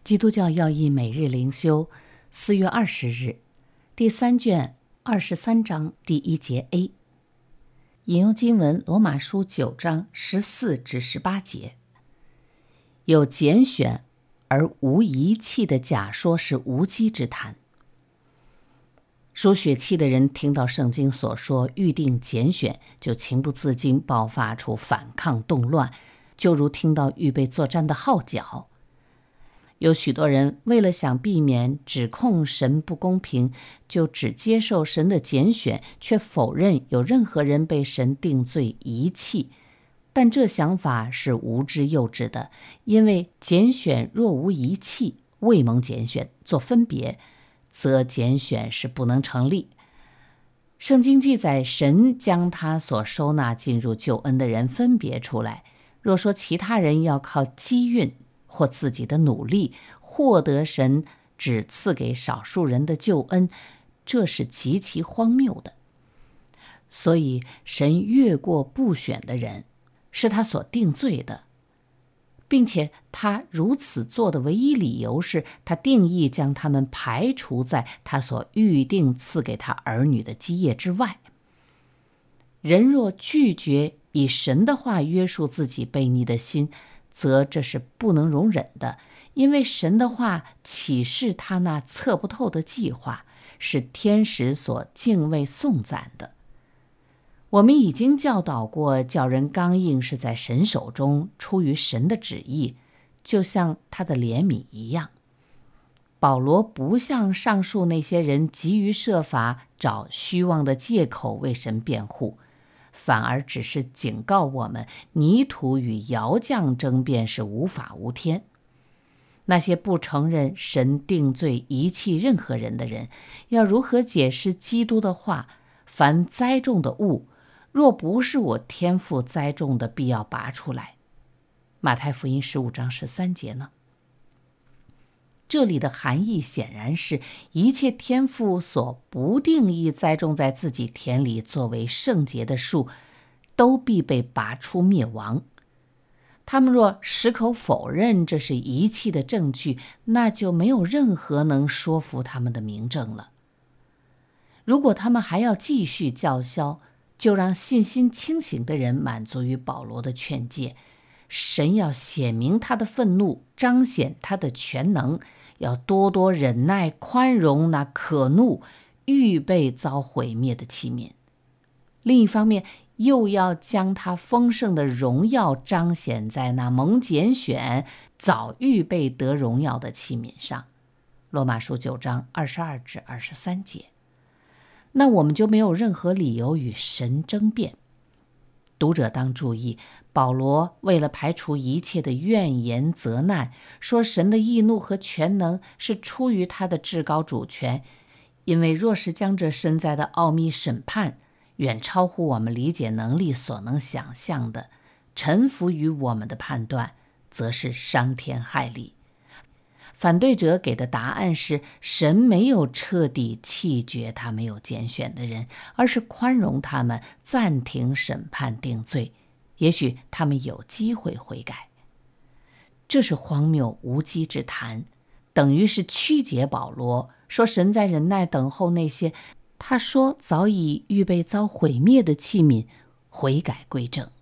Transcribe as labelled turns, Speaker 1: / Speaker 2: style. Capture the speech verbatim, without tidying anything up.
Speaker 1: 基督教要义每日灵修，四月二十日，第三卷二十三章第一节 A。引用经文罗马书九章十四至十八节。有拣选而无遗弃的假说是无稽之谈。属血气的人听到圣经所说预定拣选，就情不自禁爆发出反抗动乱，就如听到预备作战的号角。有许多人为了想避免指控神不公平，就只接受神的拣选，却否认有任何人被神定罪遗弃。但这想法是无知幼稚的，因为拣选若无遗弃，未蒙拣选做分别，则拣选是不能成立。圣经记载，神将他所收纳进入救恩的人分别出来。若说其他人要靠机运或自己的努力获得神只赐给少数人的救恩，这是极其荒谬的。所以神越过不选的人，是他所定罪的，并且他如此做的唯一理由是他定义将他们排除在他所预定赐给他儿女的基业之外。人若拒绝以神的话约束自己悖逆的心，则这是不能容忍的，因为神的话启示他那测不透的计划，是天使所敬畏颂赞的。我们已经教导过，叫人刚硬是在神手中，出于神的旨意，就像他的怜悯一样。保罗不像上述那些人急于设法找虚妄的借口为神辩护，反而只是警告我们，泥土与窑匠争辩是无法无天。那些不承认神定罪遗弃任何人的人，要如何解释基督的话？凡栽种的物，若不是我天父栽种的，必要拔出来。马太福音十五章十三节呢？这里的含义显然是，一切天父所不定义栽种在自己田里作为圣洁的树，都必被拔出灭亡。他们若矢口否认这是遗弃的证据，那就没有任何能说服他们的明证了。如果他们还要继续叫嚣，就让信心清醒的人满足于保罗的劝诫。神要显明他的愤怒，彰显他的全能，要多多忍耐宽容那可怒预备遭毁灭的器皿。另一方面，又要将他丰盛的荣耀彰显在那蒙拣选早预备得荣耀的器皿上。罗马书九章二十二至二十三节。那我们就没有任何理由与神争辩。读者当注意，保罗为了排除一切的怨言责难，说神的义怒和全能是出于他的至高主权，因为若是将这深在的奥秘审判，远超乎我们理解能力所能想象的，臣服于我们的判断，则是伤天害理。反对者给的答案是，神没有彻底弃绝他没有拣选的人，而是宽容他们，暂停审判定罪，也许他们有机会悔改。这是荒谬无稽之谈，等于是曲解保罗，说神在忍耐等候那些他说早已预备遭毁灭的器皿悔改归正。